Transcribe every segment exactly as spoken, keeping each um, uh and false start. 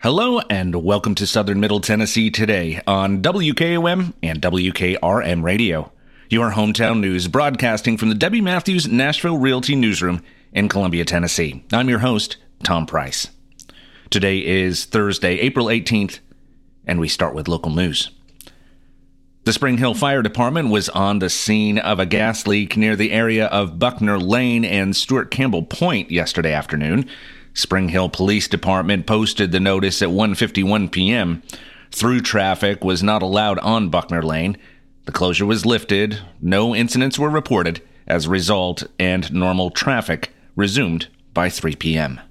Hello and welcome to Southern Middle Tennessee today on W K O M and W K R M Radio, your hometown news broadcasting from the Debbie Matthews Nashville Realty Newsroom in Columbia, Tennessee. I'm your host, Tom Price. Today is Thursday, April eighteenth, and we start with local news. The Spring Hill Fire Department was on the scene of a gas leak near the area of Buckner Lane and Stuart Campbell Point yesterday afternoon. Spring Hill Police Department posted the notice at one fifty-one p.m. Through traffic was not allowed on Buckner Lane. The closure was lifted, no incidents were reported as a result, and normal traffic resumed by three p.m.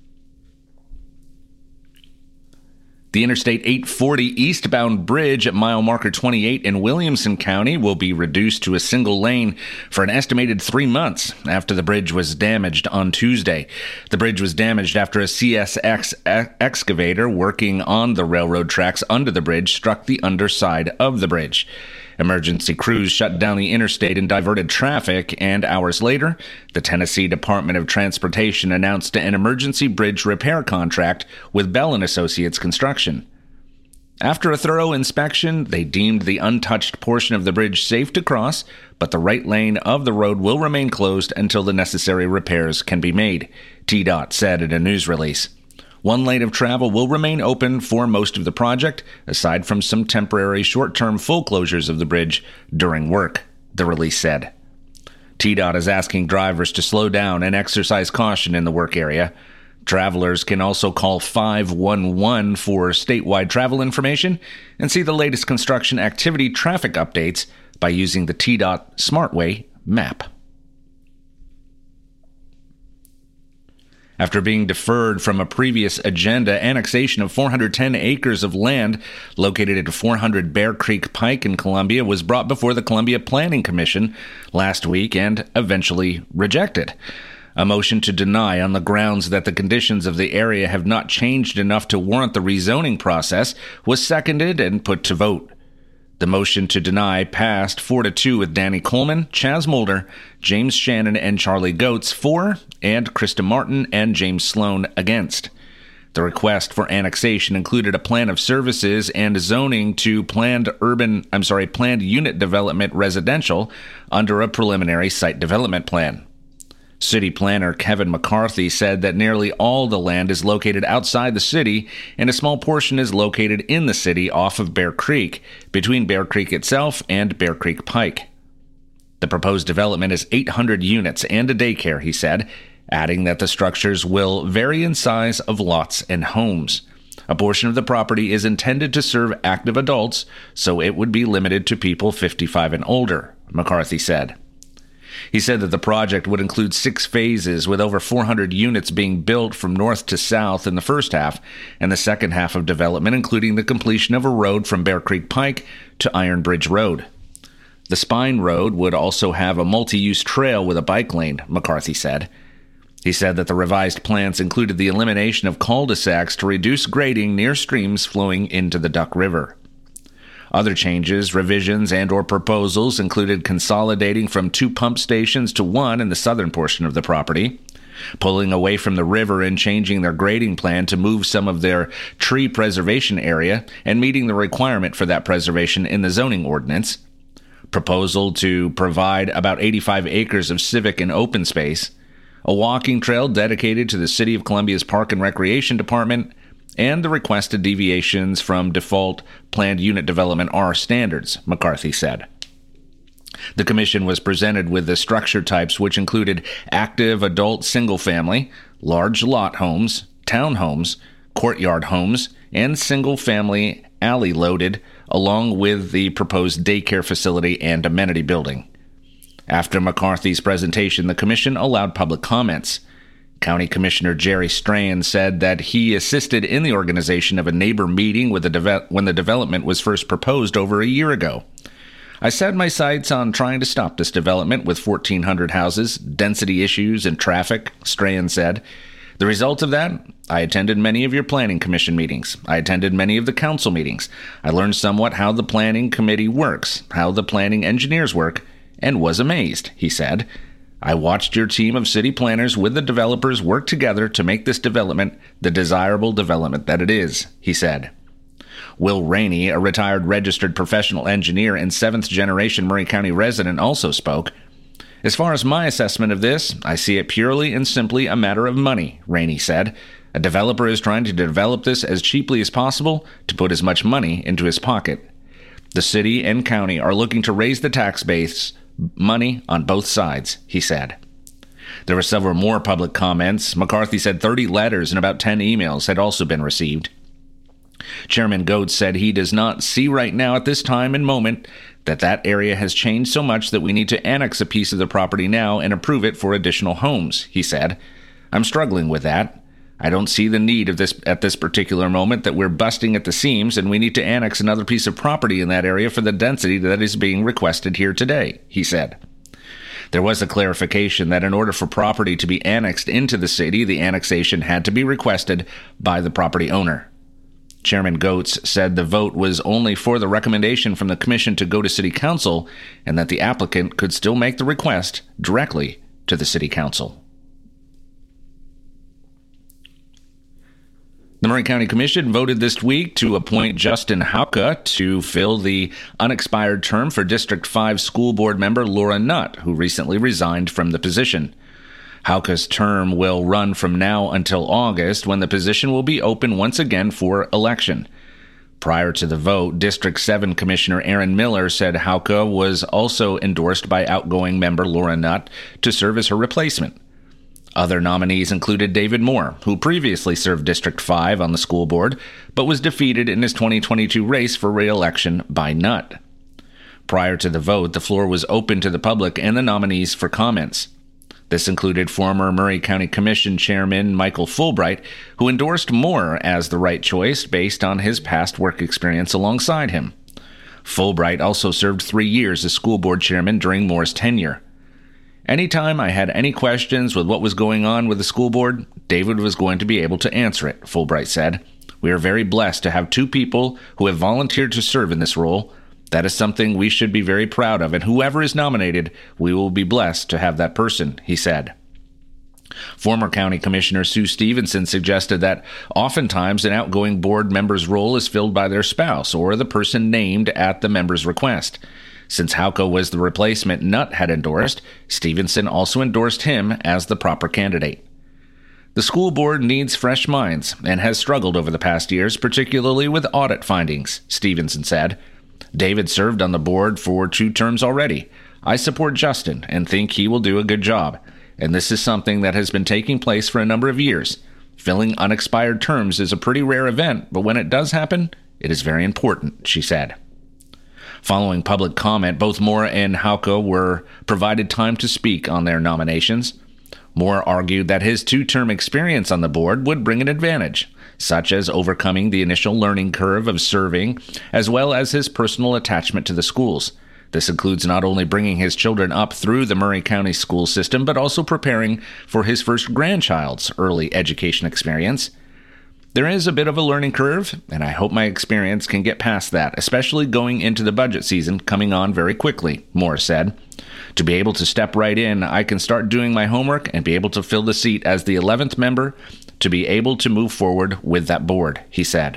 The Interstate eight forty eastbound bridge at mile marker twenty-eight in Williamson County will be reduced to a single lane for an estimated three months after the bridge was damaged on Tuesday. The bridge was damaged after a C S X excavator working on the railroad tracks under the bridge struck the underside of the bridge. Emergency crews shut down the interstate and diverted traffic, and hours later, the Tennessee Department of Transportation announced an emergency bridge repair contract with Bell and Associates Construction. After a thorough inspection, they deemed the untouched portion of the bridge safe to cross, but the right lane of the road will remain closed until the necessary repairs can be made, T DOT said in a news release. One lane of travel will remain open for most of the project, aside from some temporary short-term full closures of the bridge during work, the release said. T DOT is asking drivers to slow down and exercise caution in the work area. Travelers can also call five one one for statewide travel information and see the latest construction activity traffic updates by using the T DOT SmartWay map. After being deferred from a previous agenda, annexation of four hundred ten acres of land located at four hundred Bear Creek Pike in Columbia was brought before the Columbia Planning Commission last week and eventually rejected. A motion to deny on the grounds that the conditions of the area have not changed enough to warrant the rezoning process was seconded and put to vote. The motion to deny passed four to two with Danny Coleman, Chaz Mulder, James Shannon, and Charlie Goetz for, and Krista Martin and James Sloan against. The request for annexation included a plan of services and zoning to planned urban, I'm sorry, planned unit development residential under a preliminary site development plan. City planner Kevin McCarthy said that nearly all the land is located outside the city, and a small portion is located in the city off of Bear Creek, between Bear Creek itself and Bear Creek Pike. The proposed development is eight hundred units and a daycare, he said, adding that the structures will vary in size of lots and homes. A portion of the property is intended to serve active adults, so it would be limited to people fifty-five and older, McCarthy said. He said that the project would include six phases, with over four hundred units being built from north to south in the first half, and the second half of development including the completion of a road from Bear Creek Pike to Iron Bridge Road. The Spine Road would also have a multi-use trail with a bike lane, McCarthy said. He said that the revised plans included the elimination of cul-de-sacs to reduce grading near streams flowing into the Duck River. Other changes, revisions, and or proposals included consolidating from two pump stations to one in the southern portion of the property, pulling away from the river and changing their grading plan to move some of their tree preservation area and meeting the requirement for that preservation in the zoning ordinance, proposal to provide about eighty-five acres of civic and open space, a walking trail dedicated to the City of Columbia's Park and Recreation Department, and the requested deviations from default planned unit development R standards, McCarthy said. The commission was presented with the structure types, which included active adult single-family, large lot homes, townhomes, courtyard homes, and single-family alley-loaded, along with the proposed daycare facility and amenity building. After McCarthy's presentation, the commission allowed public comments. County Commissioner Jerry Strahan said that he assisted in the organization of a neighbor meeting with the deve- when the development was first proposed over a year ago. I set my sights on trying to stop this development with fourteen hundred houses, density issues, and traffic, Strahan said. The result of that, I attended many of your planning commission meetings. I attended many of the council meetings. I learned somewhat how the planning committee works, how the planning engineers work, and was amazed, he said. I watched your team of city planners with the developers work together to make this development the desirable development that it is, he said. Will Rainey, a retired registered professional engineer and seventh-generation Murray County resident, also spoke. As far as my assessment of this, I see it purely and simply a matter of money, Rainey said. A developer is trying to develop this as cheaply as possible to put as much money into his pocket. The city and county are looking to raise the tax base, money on both sides, he said. There were several more public comments. McCarthy said thirty letters and about ten emails had also been received. Chairman Goetz said he does not see right now at this time and moment that that area has changed so much that we need to annex a piece of the property now and approve it for additional homes, he said. I'm struggling with that. I don't see the need of this at this particular moment that we're busting at the seams and we need to annex another piece of property in that area for the density that is being requested here today, he said. There was a clarification that in order for property to be annexed into the city, the annexation had to be requested by the property owner. Chairman Goetz said the vote was only for the recommendation from the commission to go to city council and that the applicant could still make the request directly to the city council. The Murray County Commission voted this week to appoint Justin Hauke to fill the unexpired term for District five School Board member Laura Nutt, who recently resigned from the position. Hauke's term will run from now until August, when the position will be open once again for election. Prior to the vote, District seven Commissioner Aaron Miller said Hauke was also endorsed by outgoing member Laura Nutt to serve as her replacement. Other nominees included David Moore, who previously served District five on the school board, but was defeated in his twenty twenty-two race for re-election by Nutt. Prior to the vote, the floor was open to the public and the nominees for comments. This included former Murray County Commission Chairman Michael Fulbright, who endorsed Moore as the right choice based on his past work experience alongside him. Fulbright also served three years as school board chairman during Moore's tenure. Anytime I had any questions with what was going on with the school board, David was going to be able to answer it, Fulbright said. We are very blessed to have two people who have volunteered to serve in this role. That is something we should be very proud of, and whoever is nominated, we will be blessed to have that person, he said. Former County Commissioner Sue Stevenson suggested that oftentimes an outgoing board member's role is filled by their spouse or the person named at the member's request. Since Hauke was the replacement Nutt had endorsed, Stevenson also endorsed him as the proper candidate. The school board needs fresh minds and has struggled over the past years, particularly with audit findings, Stevenson said. David served on the board for two terms already. I support Justin and think he will do a good job, and this is something that has been taking place for a number of years. Filling unexpired terms is a pretty rare event, but when it does happen, it is very important, she said. Following public comment, both Moore and Hauke were provided time to speak on their nominations. Moore argued that his two-term experience on the board would bring an advantage, such as overcoming the initial learning curve of serving, as well as his personal attachment to the schools. This includes not only bringing his children up through the Murray County school system, but also preparing for his first grandchild's early education experience. There is a bit of a learning curve, and I hope my experience can get past that, especially going into the budget season coming on very quickly, Moore said. To be able to step right in, I can start doing my homework and be able to fill the seat as the eleventh member to be able to move forward with that board, he said.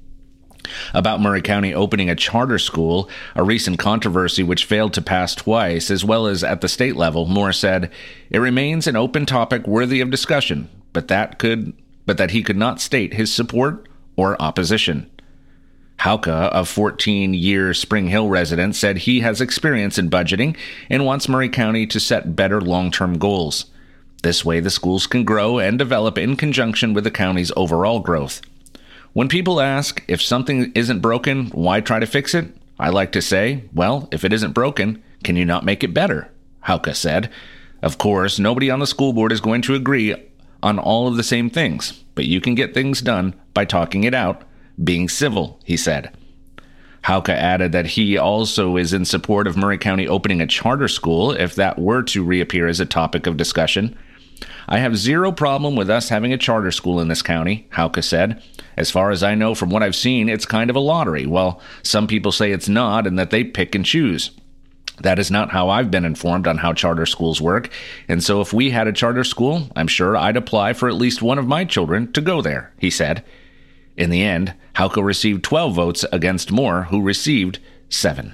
About Murray County opening a charter school, a recent controversy which failed to pass twice, as well as at the state level, Moore said, it remains an open topic worthy of discussion, but that could, but that he could not state his support or opposition. Hauke, a fourteen-year Spring Hill resident, said he has experience in budgeting and wants Murray County to set better long-term goals. This way, the schools can grow and develop in conjunction with the county's overall growth. When people ask, if something isn't broken, why try to fix it? I like to say, well, if it isn't broken, can you not make it better? Hauke said. Of course, nobody on the school board is going to agree on all of the same things, but you can get things done by talking it out, being civil, he said. Hauke added that he also is in support of Murray County opening a charter school if that were to reappear as a topic of discussion. I have zero problem with us having a charter school in this county, Hauke said. As far as I know from what I've seen, it's kind of a lottery. Well, some people say it's not and that they pick and choose. That is not how I've been informed on how charter schools work, and so if we had a charter school, I'm sure I'd apply for at least one of my children to go there," he said. In the end, Hauke received twelve votes against Moore, who received seven.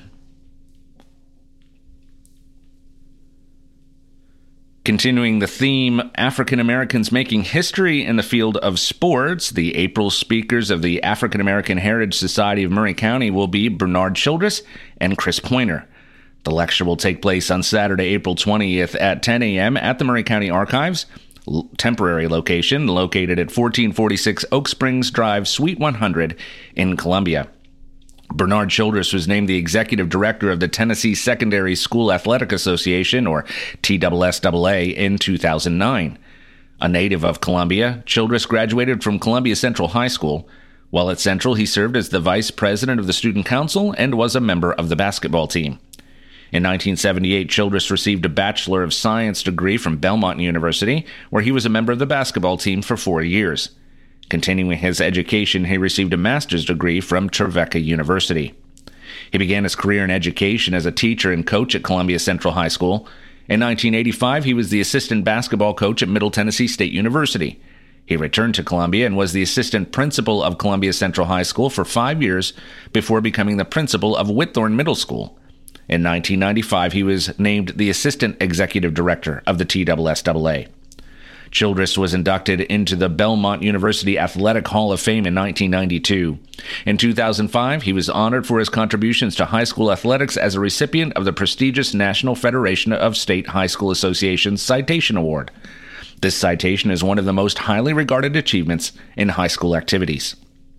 Continuing the theme, African Americans making history in the field of sports, the April speakers of the African American Heritage Society of Murray County will be Bernard Childress and Chris Pointer. The lecture will take place on Saturday, April twentieth at ten a.m. at the Murray County Archives, temporary location located at fourteen forty-six Oak Springs Drive, Suite one hundred in Columbia. Bernard Childress was named the executive director of the Tennessee Secondary School Athletic Association, or T S S A A, in two thousand nine. A native of Columbia, Childress graduated from Columbia Central High School. While at Central, he served as the vice president of the student council and was a member of the basketball team. In nineteen seventy-eight, Childress received a Bachelor of Science degree from Belmont University, where he was a member of the basketball team for four years. Continuing his education, he received a master's degree from Trevecca University. He began his career in education as a teacher and coach at Columbia Central High School. In nineteen eighty-five, he was the assistant basketball coach at Middle Tennessee State University. He returned to Columbia and was the assistant principal of Columbia Central High School for five years before becoming the principal of Whitthorne Middle School. In nineteen ninety-five, he was named the assistant executive director of the T S S A A. Childress was inducted into the Belmont University Athletic Hall of Fame in nineteen ninety-two. In two thousand five, he was honored for his contributions to high school athletics as a recipient of the prestigious National Federation of State High School Associations Citation Award. This citation is one of the most highly regarded achievements in high school activities.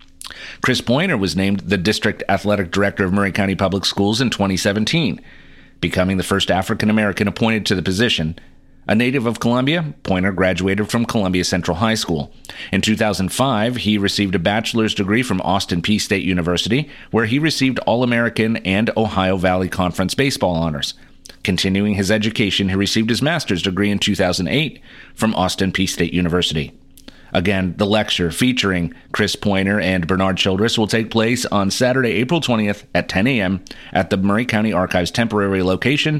Chris Pointer was named the District Athletic Director of Murray County Public Schools in twenty seventeen, becoming the first African American appointed to the position. A native of Columbia, Pointer graduated from Columbia Central High School. In two thousand five, he received a bachelor's degree from Austin Peay State University, where he received All-American and Ohio Valley Conference baseball honors. Continuing his education, he received his master's degree in two thousand eight from Austin Peay State University. Again, the lecture featuring Chris Pointer and Bernard Childress will take place on Saturday, April twentieth at ten a.m. at the Murray County Archives temporary location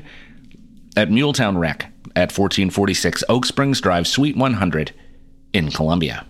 at Muletown Rec at fourteen forty-six Oak Springs Drive, Suite one hundred in Columbia.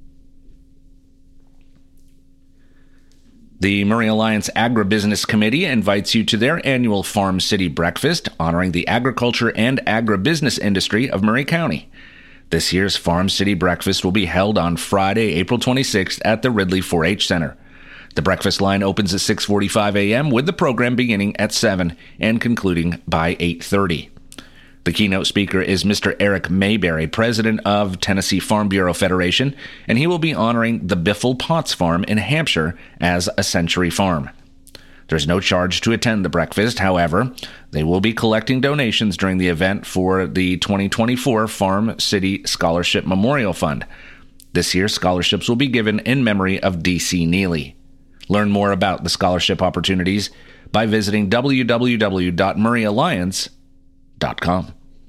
The Murray Alliance Agribusiness Committee invites you to their annual Farm City Breakfast, honoring the agriculture and agribusiness industry of Murray County. This year's Farm City Breakfast will be held on Friday, April twenty-sixth at the Ridley four H Center. The breakfast line opens at six forty-five a.m. with the program beginning at seven and concluding by eight thirty. The keynote speaker is Mister Eric Mayberry, president of Tennessee Farm Bureau Federation, and he will be honoring the Biffle Potts Farm in Hampshire as a century farm. There's no charge to attend the breakfast. However, they will be collecting donations during the event for the twenty twenty-four Farm City Scholarship Memorial Fund. This year, scholarships will be given in memory of D C Neely. Learn more about the scholarship opportunities by visiting w w w dot murray alliance dot com.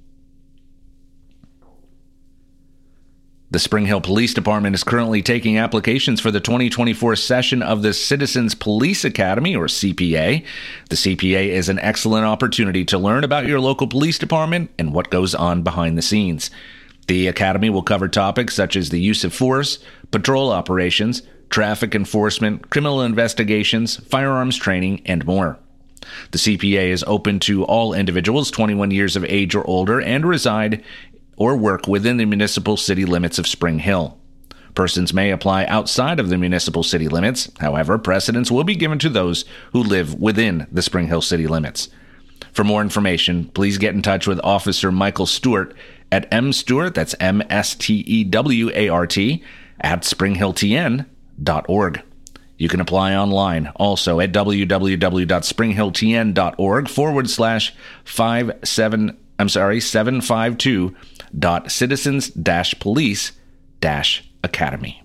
The Spring Hill Police Department is currently taking applications for the twenty twenty-four session of the Citizens Police Academy, or C P A. The C P A is an excellent opportunity to learn about your local police department and what goes on behind the scenes. The academy will cover topics such as the use of force, patrol operations, traffic enforcement, criminal investigations, firearms training, and more. The C P A is open to all individuals twenty-one years of age or older and reside or work within the municipal city limits of Spring Hill. Persons may apply outside of the municipal city limits. However, precedence will be given to those who live within the Spring Hill city limits. For more information, please get in touch with Officer Michael Stewart at mstewart, that's M S T E W A R T, at spring hill t n dot org. You can apply online also at w w w dot spring hill t n dot org forward slash five seven I'm sorry seven five two dot citizens dash police dash academy.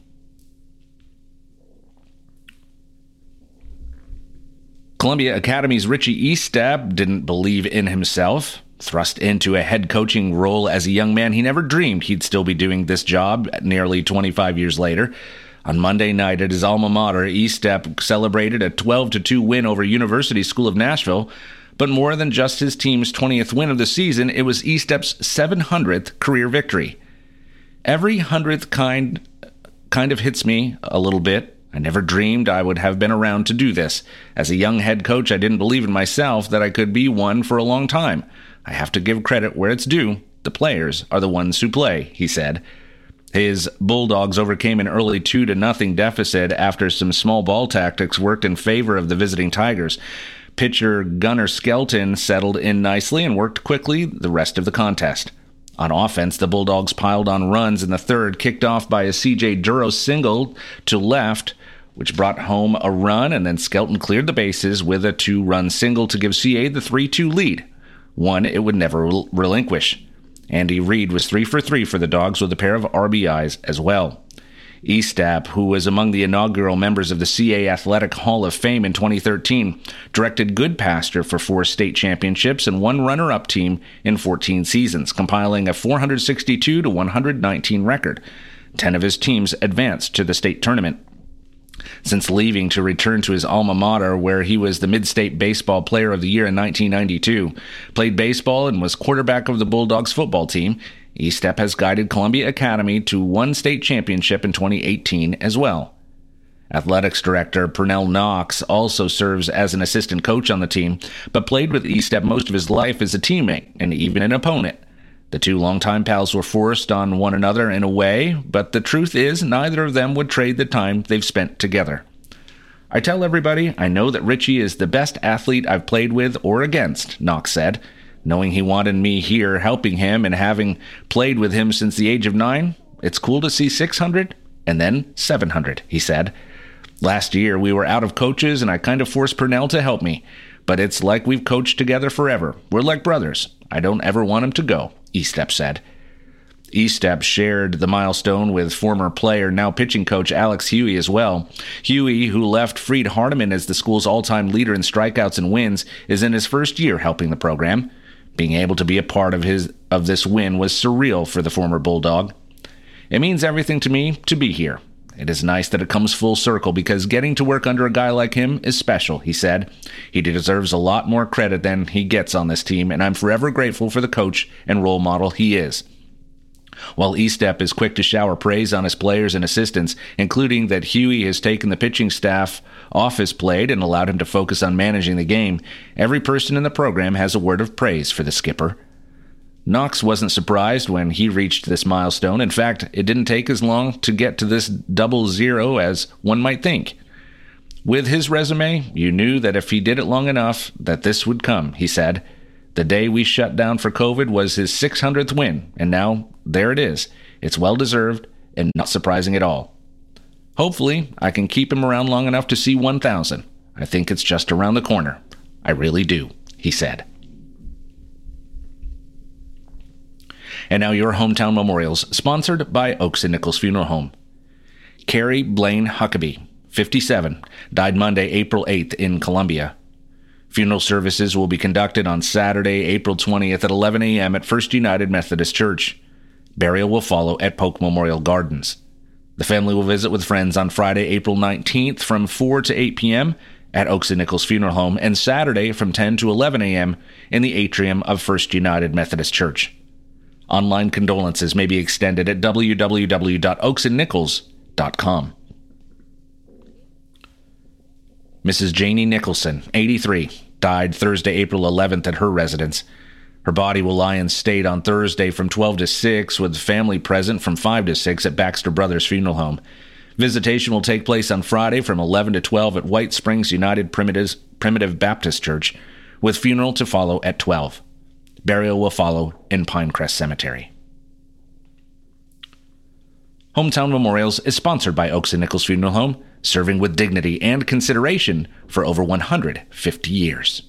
Columbia Academy's Richie Estep didn't believe in himself. Thrust into a head coaching role as a young man, he never dreamed he'd still be doing this job nearly twenty-five years later. On Monday night at his alma mater, Estep celebrated a twelve to two win over University School of Nashville, But more than just his team's twentieth win of the season, it was E S T E P's seven hundredth career victory. Every hundredth kind, kind of hits me a little bit. I never dreamed I would have been around to do this. As a young head coach, I didn't believe in myself that I could be one for a long time. I have to give credit where it's due. The players are the ones who play, he said. His Bulldogs overcame an early two to nothing deficit after some small ball tactics worked in favor of the visiting Tigers. Pitcher Gunnar Skelton settled in nicely and worked quickly the rest of the contest. On offense, the Bulldogs piled on runs in the third, kicked off by a C J Duro single to left, which brought home a run, and then Skelton cleared the bases with a two-run single to give C A the three two lead, one it would never rel- relinquish. Andy Reid was three for three for the Dogs with a pair of R B Is as well. E S T E P, who was among the inaugural members of the C A Athletic Hall of Fame in twenty thirteen, directed Goodpasture for four state championships and one runner-up team in fourteen seasons, compiling a four hundred sixty-two to one hundred nineteen record. Ten of his teams advanced to the state tournament. Since leaving to return to his alma mater, where he was the Mid-State Baseball Player of the Year in nineteen ninety-two, played baseball and was quarterback of the Bulldogs football team, E S T E P has guided Columbia Academy to one state championship in twenty eighteen as well. Athletics Director Pernell Knox also serves as an assistant coach on the team, but played with E S T E P most of his life as a teammate and even an opponent. The two longtime pals were forced on one another in a way, but the truth is neither of them would trade the time they've spent together. I tell everybody I know that Richie is the best athlete I've played with or against, Knox said. Knowing he wanted me here helping him and having played with him since the age of nine, it's cool to see six hundred and then seven hundred, he said. Last year we were out of coaches and I kind of forced Pernell to help me, but it's like we've coached together forever. We're like brothers. I don't ever want him to go, E S T E P said. E S T E P shared the milestone with former player, now pitching coach Alex Huey as well. Huey, who left Freed Hardeman as the school's all-time leader in strikeouts and wins, is in his first year helping the program. Being able to be a part of his of this win was surreal for the former Bulldog. It means everything to me to be here. It is nice that it comes full circle because getting to work under a guy like him is special, he said. He deserves a lot more credit than he gets on this team, and I'm forever grateful for the coach and role model he is. While E S T E P is quick to shower praise on his players and assistants, including that Huey has taken the pitching staff off his plate and allowed him to focus on managing the game, every person in the program has a word of praise for the skipper. Knox wasn't surprised when he reached this milestone. In fact, it didn't take as long to get to this double zero as one might think. With his resume, you knew that if he did it long enough, that this would come, he said. The day we shut down for COVID was his six hundredth win, and now there it is. It's well-deserved and not surprising at all. Hopefully, I can keep him around long enough to see one thousand. I think it's just around the corner. I really do, he said. And now your hometown memorials, sponsored by Oaks and Nichols Funeral Home. Carrie Blaine Huckabee, fifty-seven, died Monday, April eighth in Columbia. Funeral services will be conducted on Saturday, April twentieth at eleven a.m. at First United Methodist Church. Burial will follow at Polk Memorial Gardens. The family will visit with friends on Friday, April nineteenth from four to eight p.m. at Oaks and Nichols Funeral Home and Saturday from ten to eleven a.m. in the atrium of First United Methodist Church. Online condolences may be extended at w w w dot oaks and nichols dot com. Missus Janie Nicholson, eighty-three, died Thursday, April eleventh at her residence. Her body will lie in state on Thursday from twelve to six, with family present from five to six at Baxter Brothers Funeral Home. Visitation will take place on Friday from eleven to twelve at White Springs United Primitive Baptist Church, with funeral to follow at twelve. Burial will follow in Pinecrest Cemetery. Hometown Memorials is sponsored by Oaks and Nichols Funeral Home, serving with dignity and consideration for over one hundred fifty years.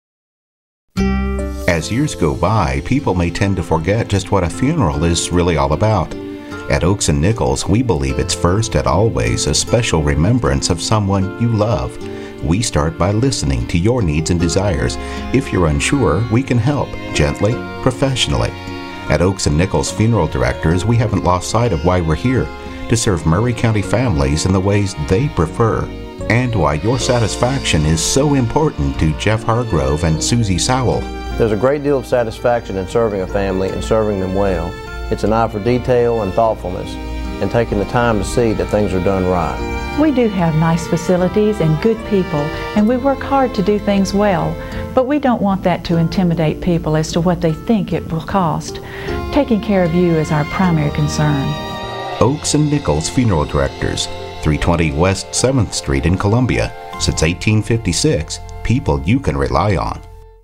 As years go by, people may tend to forget just what a funeral is really all about. At Oaks and Nichols, we believe it's first and always a special remembrance of someone you love. We start by listening to your needs and desires. If you're unsure, we can help, gently, professionally. At Oaks and Nichols Funeral Directors, we haven't lost sight of why we're here, to serve Murray County families in the ways they prefer. and why your satisfaction is so important to Jeff Hargrove and Susie Sowell. There's a great deal of satisfaction in serving a family and serving them well. It's an eye for detail and thoughtfulness, and taking the time to see that things are done right. We do have nice facilities and good people, and we work hard to do things well, but we don't want that to intimidate people as to what they think it will cost. Taking care of you is our primary concern. Oakes and Nichols Funeral Directors, three twenty West seventh Street in Columbia. Since eighteen fifty-six, people you can rely on.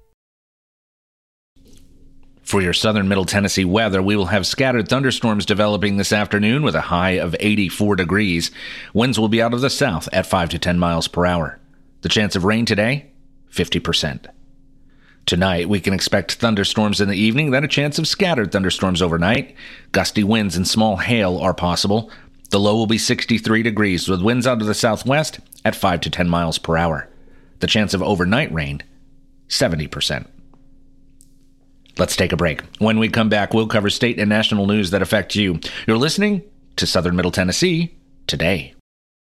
For your southern Middle Tennessee weather, we will have scattered thunderstorms developing this afternoon with a high of eighty-four degrees. Winds will be out of the south at five to ten miles per hour. The chance of rain today, fifty percent. Tonight, we can expect thunderstorms in the evening, then a chance of scattered thunderstorms overnight. Gusty winds and small hail are possible. The low will be sixty-three degrees with winds out of the southwest at five to ten miles per hour. The chance of overnight rain, seventy percent. Let's take a break. When we come back, we'll cover state and national news that affect you. You're listening to Southern Middle Tennessee Today.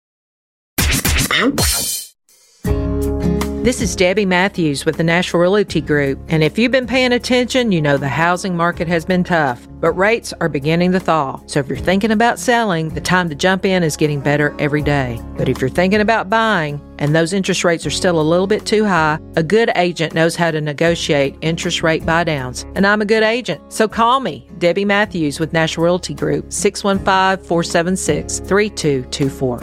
This is Debbie Matthews with the National Realty Group, and if you've been paying attention, you know the housing market has been tough, but rates are beginning to thaw. So if you're thinking about selling, the time to jump in is getting better every day. But if you're thinking about buying, and those interest rates are still a little bit too high, a good agent knows how to negotiate interest rate buydowns, and I'm a good agent. So call me, Debbie Matthews with National Realty Group, six one five, four seven six, three two two four.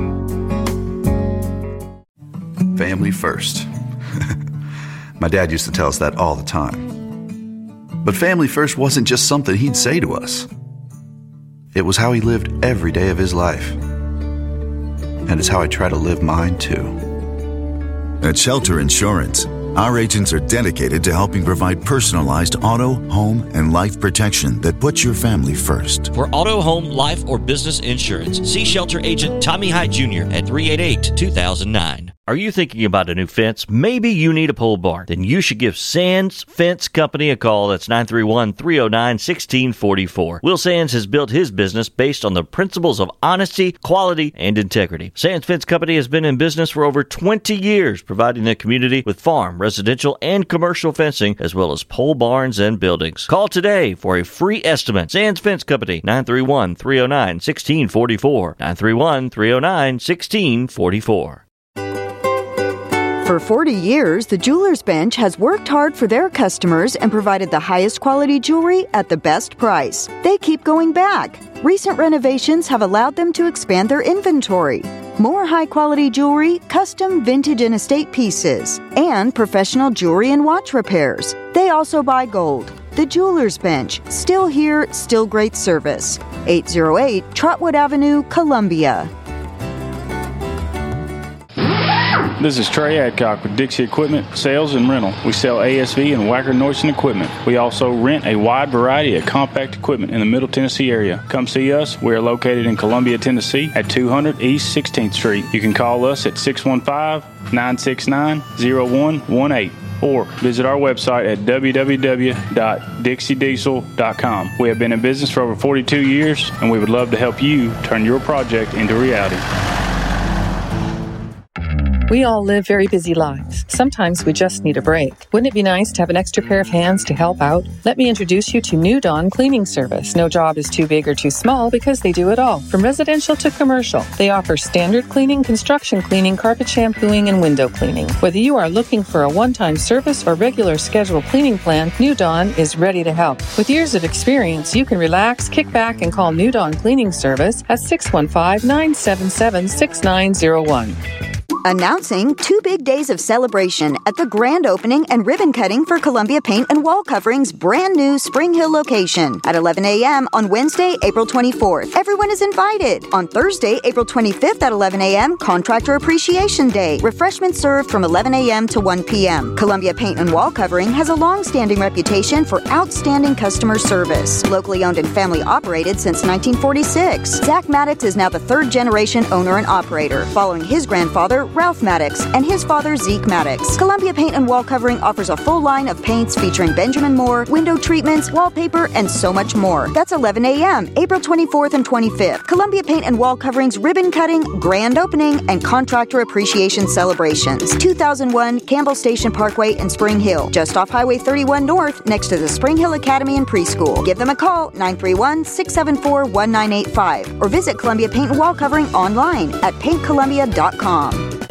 Family first. My dad used to tell us that all the time. But family first wasn't just something he'd say to us. It was how he lived every day of his life. And it's how I try to live mine too. At Shelter Insurance, our agents are dedicated to helping provide personalized auto, home, and life protection that puts your family first. For auto, home, life, or business insurance, see Shelter Agent Tommy Hyde Junior at three eight eight, two thousand nine. Are you thinking about a new fence? Maybe you need a pole barn. Then you should give Sands Fence Company a call. That's nine three one, three oh nine, one six four four. Will Sands has built his business based on the principles of honesty, quality, and integrity. Sands Fence Company has been in business for over twenty years, providing the community with farm, residential, and commercial fencing, as well as pole barns and buildings. Call today for a free estimate. Sands Fence Company, nine three one, three oh nine, one six four four. nine three one, three oh nine, one six four four. For forty years, the Jewelers Bench has worked hard for their customers and provided the highest quality jewelry at the best price. They keep going back. Recent renovations have allowed them to expand their inventory. More high-quality jewelry, custom vintage and estate pieces, and professional jewelry and watch repairs. They also buy gold. The Jewelers Bench, still here, still great service. eight oh eight Trotwood Avenue, Columbia. This is Trey Adcock with Dixie Equipment Sales and Rental. We sell A S V and Wacker Neuson equipment. We also rent a wide variety of compact equipment in the Middle Tennessee area. Come see us. We are located in Columbia, Tennessee at two hundred East sixteenth Street. You can call us at six one five, nine six nine, oh one one eight or visit our website at w w w dot dixie diesel dot com. We have been in business for over forty-two years, and we would love to help you turn your project into reality. We all live very busy lives. Sometimes we just need a break. Wouldn't it be nice to have an extra pair of hands to help out? Let me introduce you to New Dawn Cleaning Service. No job is too big or too small because they do it all, from residential to commercial. They offer standard cleaning, construction cleaning, carpet shampooing, and window cleaning. Whether you are looking for a one-time service or regular scheduled cleaning plan, New Dawn is ready to help. With years of experience, you can relax, kick back, and call New Dawn Cleaning Service at six one five, nine seven seven, six nine zero one. Announcing two big days of celebration at the grand opening and ribbon cutting for Columbia Paint and Wall Covering's brand new Spring Hill location at eleven a.m. on Wednesday, April twenty-fourth. Everyone is invited. On Thursday, April twenty-fifth at eleven a.m., Contractor Appreciation Day. Refreshments served from eleven a.m. to one p.m. Columbia Paint and Wall Covering has a long-standing reputation for outstanding customer service. Locally owned and family operated since nineteen forty-six. Zach Maddox is now the third generation owner and operator, following his grandfather, Ralph Maddox, and his father, Zeke Maddox. Columbia Paint and Wall Covering offers a full line of paints featuring Benjamin Moore, window treatments, wallpaper, and so much more. That's eleven a.m., April twenty-fourth and twenty-fifth. Columbia Paint and Wall Covering's ribbon cutting, grand opening, and contractor appreciation celebrations. two thousand one Campbell Station Parkway in Spring Hill, just off Highway thirty-one North, next to the Spring Hill Academy and Preschool. Give them a call, nine three one, six seven four, one nine eight five, or visit Columbia Paint and Wall Covering online at paint columbia dot com.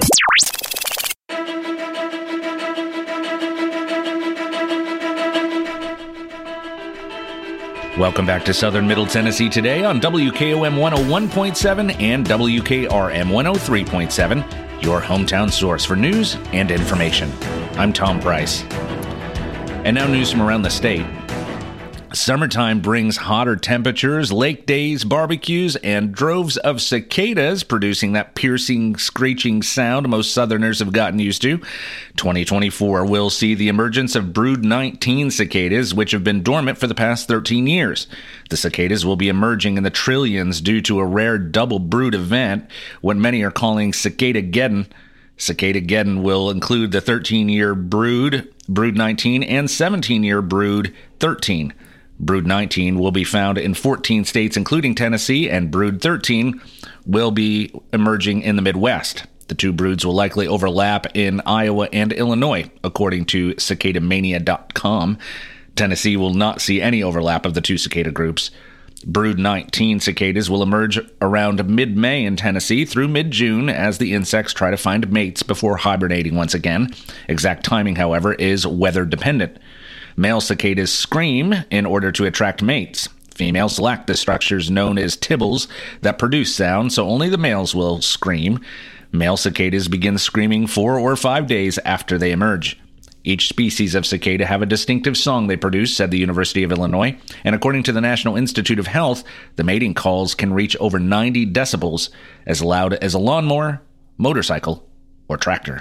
Welcome back to Southern Middle Tennessee today on W K O M one oh one point seven and W K R M one oh three point seven, your hometown source for news and information. I'm Tom Price. And now news from around the state. Summertime brings hotter temperatures, lake days, barbecues, and droves of cicadas producing that piercing, screeching sound most Southerners have gotten used to. twenty twenty-four will see the emergence of Brood nineteen cicadas, which have been dormant for the past thirteen years. The cicadas will be emerging in the trillions due to a rare double brood event, what many are calling Cicadageddon. Cicadageddon will include the thirteen-year brood, Brood nineteen, and seventeen-year brood thirteen. Brood nineteen will be found in fourteen states, including Tennessee, and Brood thirteen will be emerging in the Midwest. The two broods will likely overlap in Iowa and Illinois, according to cicada mania dot com. Tennessee will not see any overlap of the two cicada groups. Brood nineteen cicadas will emerge around mid-May in Tennessee through mid-June as the insects try to find mates before hibernating once again. Exact timing, however, is weather-dependent. Male cicadas scream in order to attract mates. Females lack the structures known as tibbles that produce sound, so only the males will scream. Male cicadas begin screaming four or five days after they emerge. Each species of cicada have a distinctive song they produce, said the University of Illinois, and according to the National Institute of Health, the mating calls can reach over ninety decibels, as loud as a lawnmower, motorcycle, or tractor.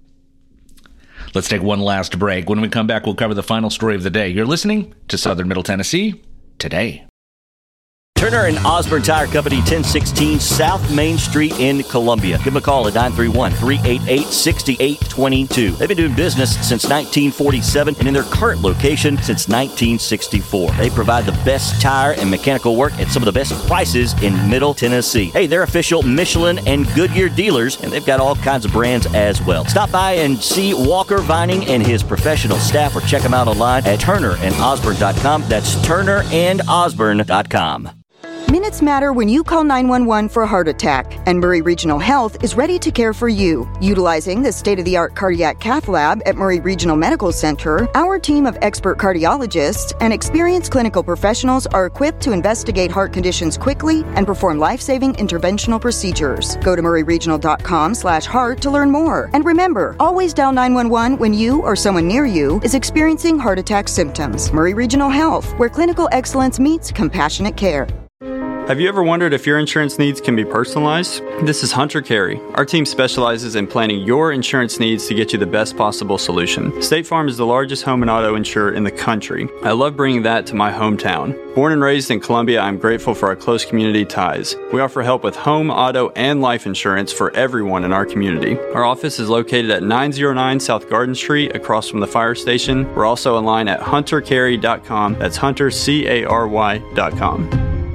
Let's take one last break. When we come back, we'll cover the final story of the day. You're listening to Southern Middle Tennessee today. Turner and Osborne Tire Company, ten sixteen South Main Street in Columbia. Give them a call at nine three one, three eight eight, six eight two two. They've been doing business since nineteen forty-seven and in their current location since nineteen sixty-four. They provide the best tire and mechanical work at some of the best prices in Middle Tennessee. Hey, they're official Michelin and Goodyear dealers, and they've got all kinds of brands as well. Stop by and see Walker Vining and his professional staff, or check them out online at turner and osborne dot com. That's turner and osborne dot com. Minutes matter when you call nine one one for a heart attack, and Murray Regional Health is ready to care for you. Utilizing the state-of-the-art cardiac cath lab at Murray Regional Medical Center, our team of expert cardiologists and experienced clinical professionals are equipped to investigate heart conditions quickly and perform life-saving interventional procedures. Go to murray regional dot com slash heart to learn more. And remember, always dial nine one one when you or someone near you is experiencing heart attack symptoms. Murray Regional Health, where clinical excellence meets compassionate care. Have you ever wondered if your insurance needs can be personalized? This is Hunter Carey. Our team specializes in planning your insurance needs to get you the best possible solution. State Farm is the largest home and auto insurer in the country. I love bringing that to my hometown. Born and raised in Columbia, I'm grateful for our close community ties. We offer help with home, auto, and life insurance for everyone in our community. Our office is located at nine oh nine South Garden Street, across from the fire station. We're also online at hunter carey dot com. That's hunter, C A R Y dot com.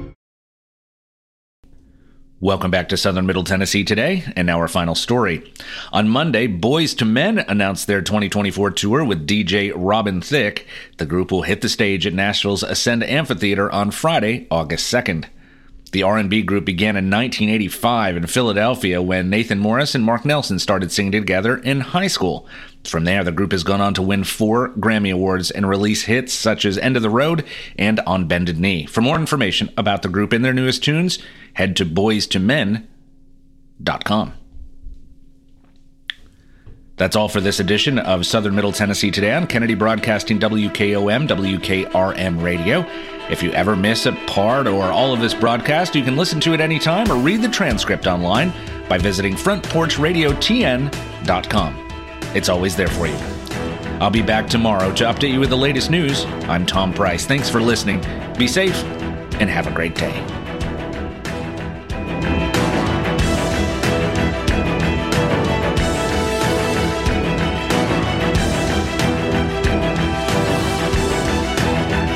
Welcome back to Southern Middle Tennessee today, and now our final story. On Monday, Boyz two Men announced their twenty twenty-four tour with D J Robin Thicke. The group will hit the stage at Nashville's Ascend Amphitheater on Friday, August second. The R and B group began in nineteen eighty-five in Philadelphia when Nathan Morris and Mark Nelson started singing together in high school. From there, the group has gone on to win four Grammy Awards and release hits such as End of the Road and On Bended Knee. For more information about the group and their newest tunes, head to boys to men dot com. That's all for this edition of Southern Middle Tennessee Today on Kennedy Broadcasting W K O M, W K R M Radio. If you ever miss a part or all of this broadcast, you can listen to it anytime or read the transcript online by visiting front porch radio t n dot com. It's always there for you. I'll be back tomorrow to update you with the latest news. I'm Tom Price. Thanks for listening. Be safe and have a great day.